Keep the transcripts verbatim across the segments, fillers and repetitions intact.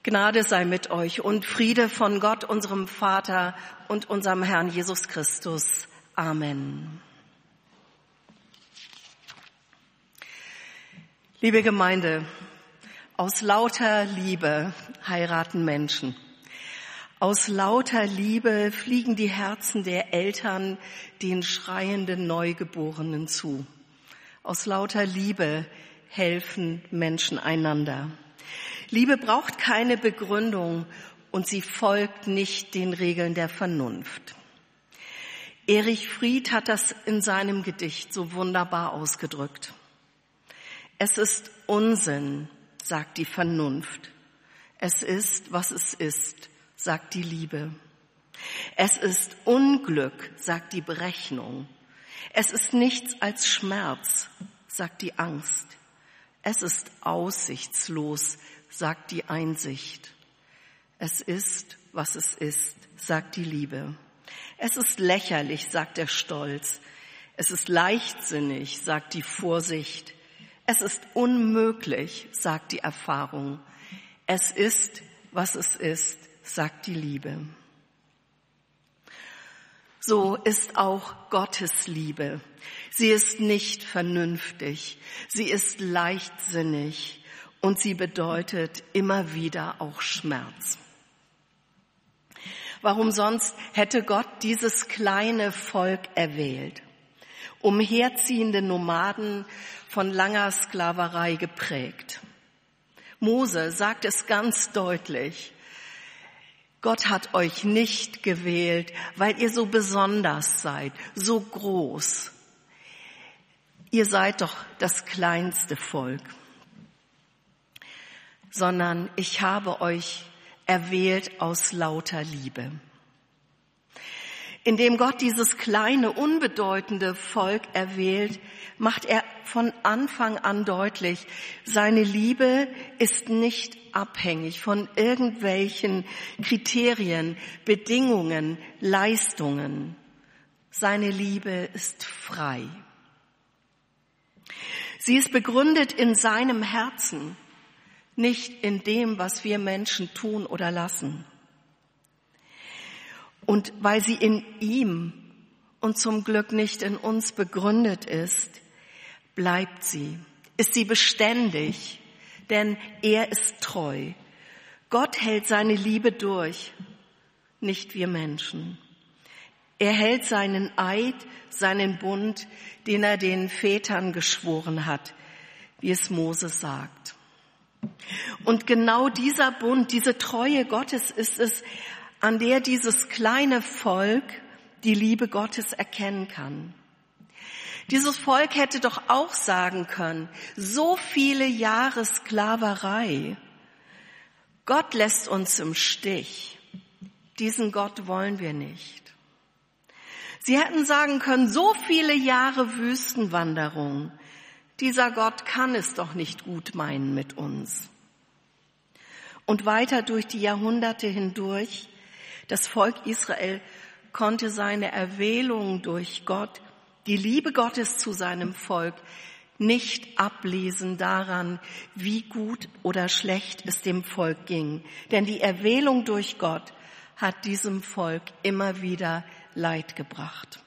Gnade sei mit euch und Friede von Gott, unserem Vater und unserem Herrn Jesus Christus. Amen. Liebe Gemeinde, aus lauter Liebe heiraten Menschen. Aus lauter Liebe fliegen die Herzen der Eltern den schreienden Neugeborenen zu. Aus lauter Liebe helfen Menschen einander. Liebe braucht keine Begründung und sie folgt nicht den Regeln der Vernunft. Erich Fried hat das in seinem Gedicht so wunderbar ausgedrückt. Es ist Unsinn, sagt die Vernunft. Es ist, was es ist, sagt die Liebe. Es ist Unglück, sagt die Berechnung. Es ist nichts als Schmerz, sagt die Angst. Es ist aussichtslos, sagt die Einsicht. Es ist, was es ist, sagt die Liebe. Es ist lächerlich, sagt der Stolz. Es ist leichtsinnig, sagt die Vorsicht. Es ist unmöglich, sagt die Erfahrung. Es ist, was es ist, sagt die Liebe. So ist auch Gottes Liebe. Sie ist nicht vernünftig, sie ist leichtsinnig und sie bedeutet immer wieder auch Schmerz. Warum sonst hätte Gott dieses kleine Volk erwählt? Umherziehende Nomaden von langer Sklaverei geprägt. Mose sagt es ganz deutlich. Gott hat euch nicht gewählt, weil ihr so besonders seid, so groß. Ihr seid doch das kleinste Volk. Sondern ich habe euch erwählt aus lauter Liebe. Indem Gott dieses kleine, unbedeutende Volk erwählt, macht er von Anfang an deutlich, seine Liebe ist nicht abhängig von irgendwelchen Kriterien, Bedingungen, Leistungen. Seine Liebe ist frei. Sie ist begründet in seinem Herzen, nicht in dem, was wir Menschen tun oder lassen. Und weil sie in ihm und zum Glück nicht in uns begründet ist, bleibt sie, ist sie beständig, denn er ist treu. Gott hält seine Liebe durch, nicht wir Menschen. Er hält seinen Eid, seinen Bund, den er den Vätern geschworen hat, wie es Mose sagt. Und genau dieser Bund, diese Treue Gottes ist es, an der dieses kleine Volk die Liebe Gottes erkennen kann. Dieses Volk hätte doch auch sagen können, so viele Jahre Sklaverei, Gott lässt uns im Stich, diesen Gott wollen wir nicht. Sie hätten sagen können, so viele Jahre Wüstenwanderung, dieser Gott kann es doch nicht gut meinen mit uns. Und weiter durch die Jahrhunderte hindurch, das Volk Israel konnte seine Erwählung durch Gott, die Liebe Gottes zu seinem Volk, nicht ablesen daran, wie gut oder schlecht es dem Volk ging. Denn die Erwählung durch Gott hat diesem Volk immer wieder Leid gebracht.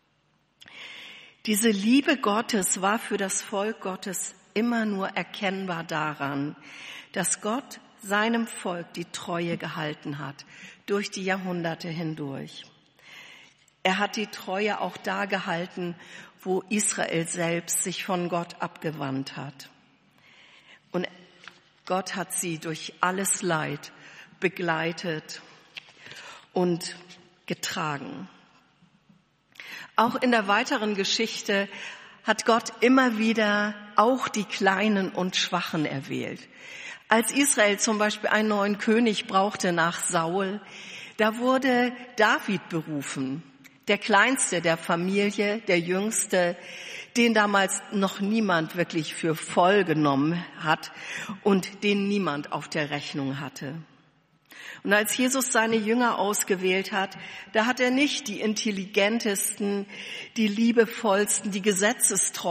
Diese Liebe Gottes war für das Volk Gottes immer nur erkennbar daran, dass Gott seinem Volk die Treue gehalten hat, durch die Jahrhunderte hindurch. Er hat die Treue auch da gehalten, wo Israel selbst sich von Gott abgewandt hat. Und Gott hat sie durch alles Leid begleitet und getragen. Auch in der weiteren Geschichte hat Gott immer wieder auch die Kleinen und Schwachen erwählt. Als Israel zum Beispiel einen neuen König brauchte nach Saul, da wurde David berufen, der Kleinste der Familie, der Jüngste, den damals noch niemand wirklich für voll genommen hat und den niemand auf der Rechnung hatte. Und als Jesus seine Jünger ausgewählt hat, da hat er nicht die intelligentesten, die liebevollsten, die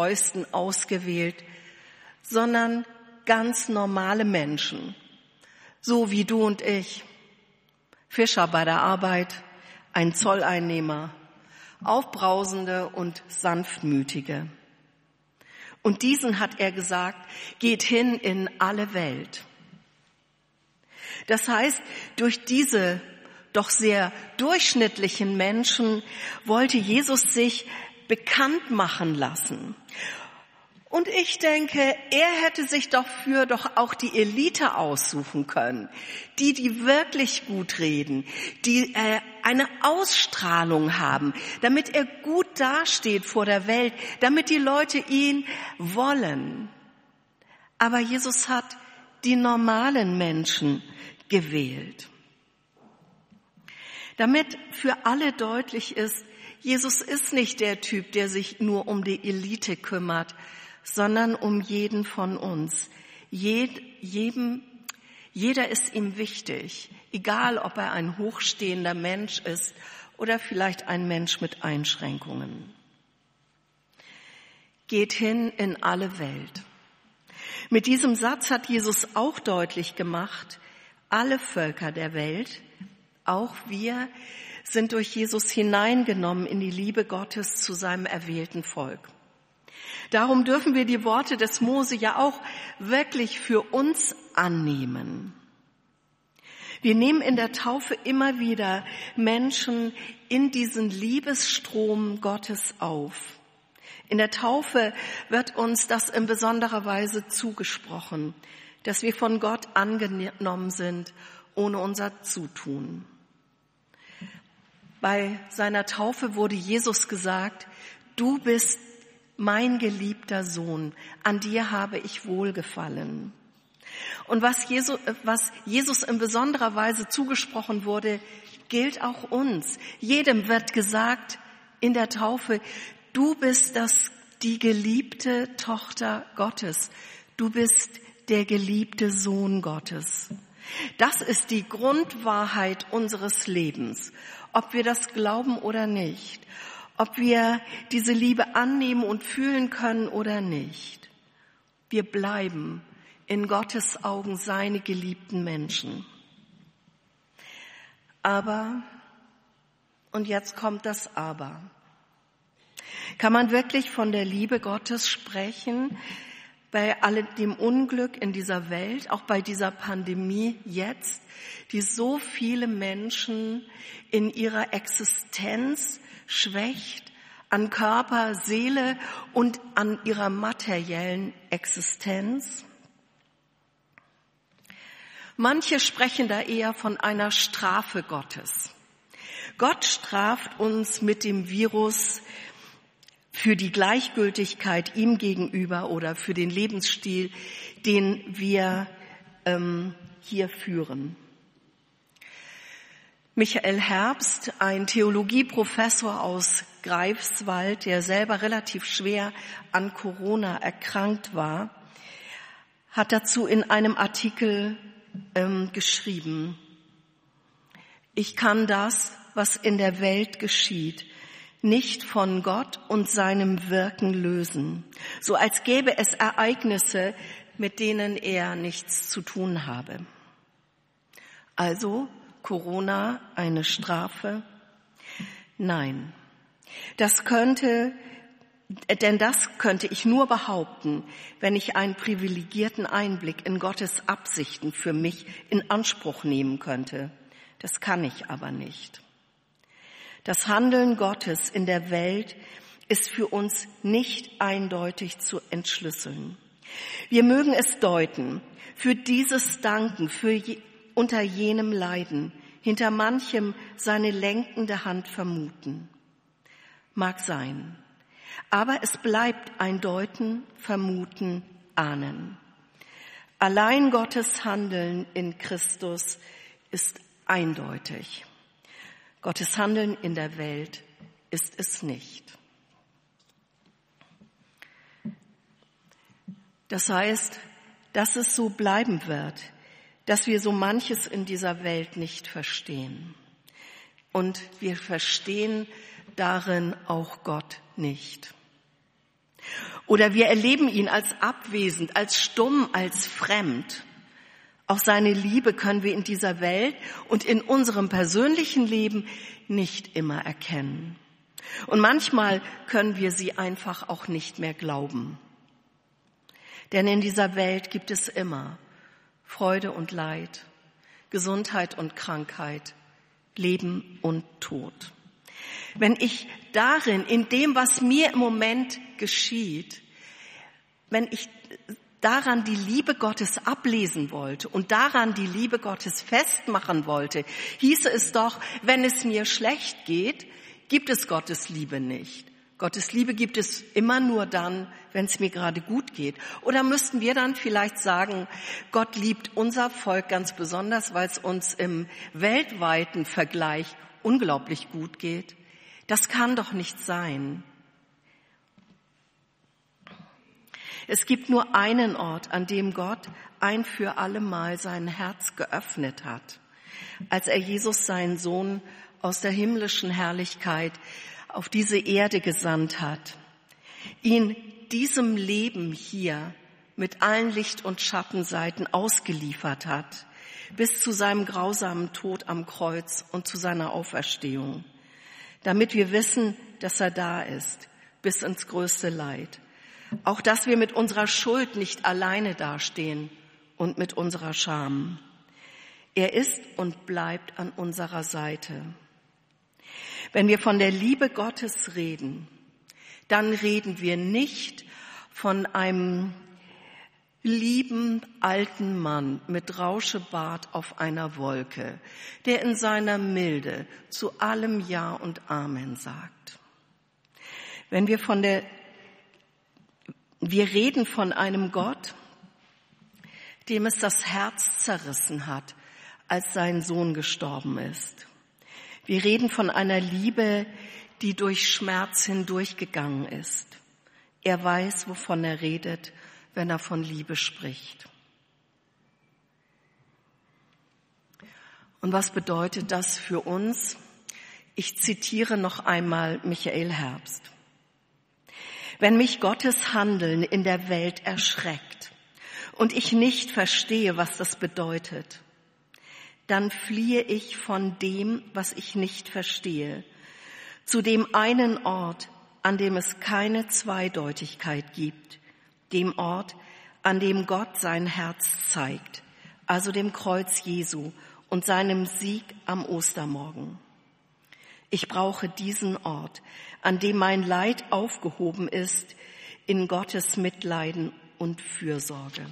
gesetzestreuesten ausgewählt, sondern ganz normale Menschen, So wie du und ich, Fischer bei der Arbeit, ein Zolleinnehmer, Aufbrausende und Sanftmütige. Und diesen hat er gesagt, geht hin in alle Welt. Das heißt, durch diese doch sehr durchschnittlichen Menschen wollte Jesus sich bekannt machen lassen. Und ich denke, er hätte sich dafür doch auch die Elite aussuchen können, die, die wirklich gut reden, die äh, eine Ausstrahlung haben, damit er gut dasteht vor der Welt, damit die Leute ihn wollen. Aber Jesus hat die normalen Menschen gewählt. Damit für alle deutlich ist, Jesus ist nicht der Typ, der sich nur um die Elite kümmert, sondern um jeden von uns. Jed, jedem, jeder ist ihm wichtig, egal ob er ein hochstehender Mensch ist oder vielleicht ein Mensch mit Einschränkungen. Geht hin in alle Welt. Mit diesem Satz hat Jesus auch deutlich gemacht, alle Völker der Welt, auch wir, sind durch Jesus hineingenommen in die Liebe Gottes zu seinem erwählten Volk. Darum dürfen wir die Worte des Mose ja auch wirklich für uns annehmen. Wir nehmen in der Taufe immer wieder Menschen in diesen Liebesstrom Gottes auf. In der Taufe wird uns das in besonderer Weise zugesprochen, dass wir von Gott angenommen sind, ohne unser Zutun. Bei seiner Taufe wurde Jesus gesagt, du bist mein geliebter Sohn, an dir habe ich wohlgefallen. Und was Jesus, was Jesus in besonderer Weise zugesprochen wurde, gilt auch uns. Jedem wird gesagt in der Taufe, du bist das, die geliebte Tochter Gottes. Du bist der geliebte Sohn Gottes. Das ist die Grundwahrheit unseres Lebens, ob wir das glauben oder nicht. Ob wir diese Liebe annehmen und fühlen können oder nicht. Wir bleiben in Gottes Augen seine geliebten Menschen. Aber, und jetzt kommt das Aber. Kann man wirklich von der Liebe Gottes sprechen, bei all dem Unglück in dieser Welt, auch bei dieser Pandemie jetzt, die so viele Menschen in ihrer Existenz schwächt, an Körper, Seele und an ihrer materiellen Existenz? Manche sprechen da eher von einer Strafe Gottes. Gott straft uns mit dem Virus für die Gleichgültigkeit ihm gegenüber oder für den Lebensstil, den wir ähm, hier führen. Michael Herbst, ein Theologieprofessor aus Greifswald, der selber relativ schwer an Corona erkrankt war, hat dazu in einem Artikel ähm, geschrieben: Ich kann das, was in der Welt geschieht, nicht von Gott und seinem Wirken lösen, so als gäbe es Ereignisse, mit denen er nichts zu tun habe. Also Corona eine Strafe? Nein, das könnte, denn das könnte ich nur behaupten, wenn ich einen privilegierten Einblick in Gottes Absichten für mich in Anspruch nehmen könnte. Das kann ich aber nicht. Das Handeln Gottes in der Welt ist für uns nicht eindeutig zu entschlüsseln. Wir mögen es deuten, für dieses Danken, für je, unter jenem Leiden, hinter manchem seine lenkende Hand vermuten. Mag sein, aber es bleibt ein Deuten, Vermuten, Ahnen. Allein Gottes Handeln in Christus ist eindeutig. Gottes Handeln in der Welt ist es nicht. Das heißt, dass es so bleiben wird, dass wir so manches in dieser Welt nicht verstehen. Und wir verstehen darin auch Gott nicht. Oder wir erleben ihn als abwesend, als stumm, als fremd. Auch seine Liebe können wir in dieser Welt und in unserem persönlichen Leben nicht immer erkennen. Und manchmal können wir sie einfach auch nicht mehr glauben. Denn in dieser Welt gibt es immer Freude und Leid, Gesundheit und Krankheit, Leben und Tod. Wenn ich darin, in dem, was mir im Moment geschieht, wenn ich daran die Liebe Gottes ablesen wollte und daran die Liebe Gottes festmachen wollte, hieße es doch, wenn es mir schlecht geht, gibt es Gottes Liebe nicht. Gottes Liebe gibt es immer nur dann, wenn es mir gerade gut geht. Oder müssten wir dann vielleicht sagen, Gott liebt unser Volk ganz besonders, weil es uns im weltweiten Vergleich unglaublich gut geht? Das kann doch nicht sein. Es gibt nur einen Ort, an dem Gott ein für alle Mal sein Herz geöffnet hat, als er Jesus, seinen Sohn, aus der himmlischen Herrlichkeit auf diese Erde gesandt hat, ihn diesem Leben hier mit allen Licht- und Schattenseiten ausgeliefert hat, bis zu seinem grausamen Tod am Kreuz und zu seiner Auferstehung, damit wir wissen, dass er da ist, bis ins größte Leid. Auch, dass wir mit unserer Schuld nicht alleine dastehen und mit unserer Scham. Er ist und bleibt an unserer Seite. Wenn wir von der Liebe Gottes reden, dann reden wir nicht von einem lieben alten Mann mit Rauschebart auf einer Wolke, der in seiner Milde zu allem Ja und Amen sagt. Wenn wir von der, wir reden von einem Gott, dem es das Herz zerrissen hat, als sein Sohn gestorben ist. Wir reden von einer Liebe, die durch Schmerz hindurchgegangen ist. Er weiß, wovon er redet, wenn er von Liebe spricht. Und was bedeutet das für uns? Ich zitiere noch einmal Michael Herbst. Wenn mich Gottes Handeln in der Welt erschreckt und ich nicht verstehe, was das bedeutet, dann fliehe ich von dem, was ich nicht verstehe, zu dem einen Ort, an dem es keine Zweideutigkeit gibt, dem Ort, an dem Gott sein Herz zeigt, also dem Kreuz Jesu und seinem Sieg am Ostermorgen. Ich brauche diesen Ort, an dem mein Leid aufgehoben ist, in Gottes Mitleiden und Fürsorge.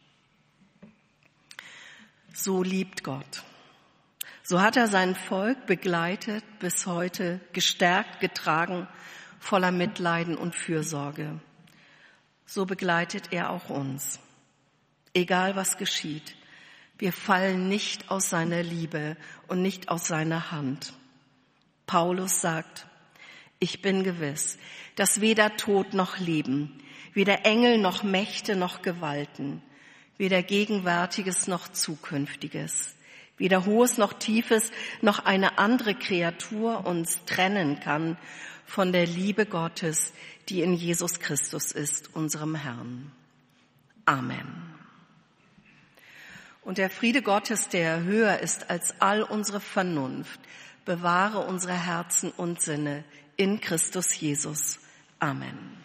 So liebt Gott. So hat er sein Volk begleitet, bis heute gestärkt, getragen, voller Mitleiden und Fürsorge. So begleitet er auch uns. Egal was geschieht, wir fallen nicht aus seiner Liebe und nicht aus seiner Hand. Paulus sagt, ich bin gewiss, dass weder Tod noch Leben, weder Engel noch Mächte noch Gewalten, weder Gegenwärtiges noch Zukünftiges, weder Hohes noch Tiefes noch eine andere Kreatur uns trennen kann von der Liebe Gottes, die in Jesus Christus ist, unserem Herrn. Amen. Und der Friede Gottes, der höher ist als all unsere Vernunft, bewahre unsere Herzen und Sinne in Christus Jesus. Amen.